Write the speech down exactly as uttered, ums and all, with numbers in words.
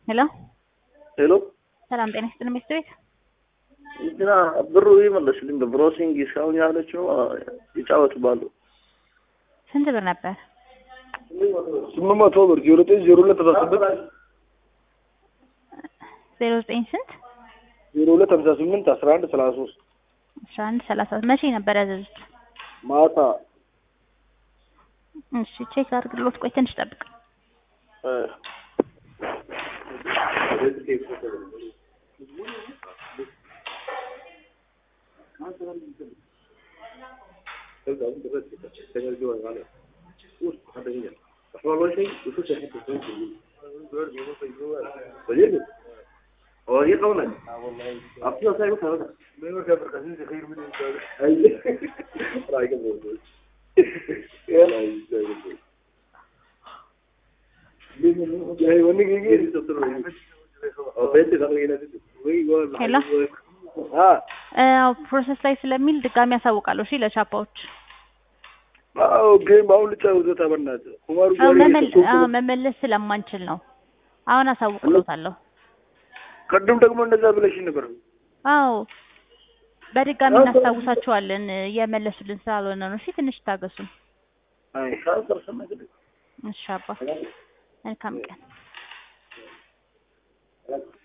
ሄሎ ሄሎ ሰላም ጤና ይስጥልኝ ሚስት ቤት እንትና ብሩ ይመለስልኝ በብሮሲንግ እስካሁን ያለችው ይጫወትባሉ። ስንት ብር ነበር? ስምንት መቶ ብር ዜሮ ዘጠኝ ዜሮ ሁለት ተሳስበት ዜሮ ዘጠኝ ስንት ዜሮ ሁለት ሃምሳ ስምንት አስራ አንድ ሰላሳ ሶስት አስራ አንድ ሰላሳ መቼ ነበር ያዘዙት? ማታ። እሺ ቼክ አድርግልዎት። ቆይ ትንሽ ጠብቅ። وهي قونا أصلا سايبه هذا ما يرجع بالقسيم خير من الإنسان أي رأيك موجود يلا يجي هي وني يجي تطلع أو بيت تغني هنا ويقول ሄሎ ها ፕሮሰስ ላይ ስለሚል ድጋሚ ያሳውቃለሁ። እሺ ለቻፓዎች አዎ ጌም አሁን ልጫወት ተበናት ኡማሩ ጋር መመለስ ስለማንችል ነው። አሁን አሳውቅልዎታለሁ። ቀደም ደግሞ እንደዛ ብለሽ ነበር። አዎ በድጋሚ እናስታውሳቸዋለን። የመለሱልን ስላልሆነ ነው። እሺ ትንሽ ታገሱ። አይ ሻውተር ሰማክ። እሺ አባ መልካም ቀን።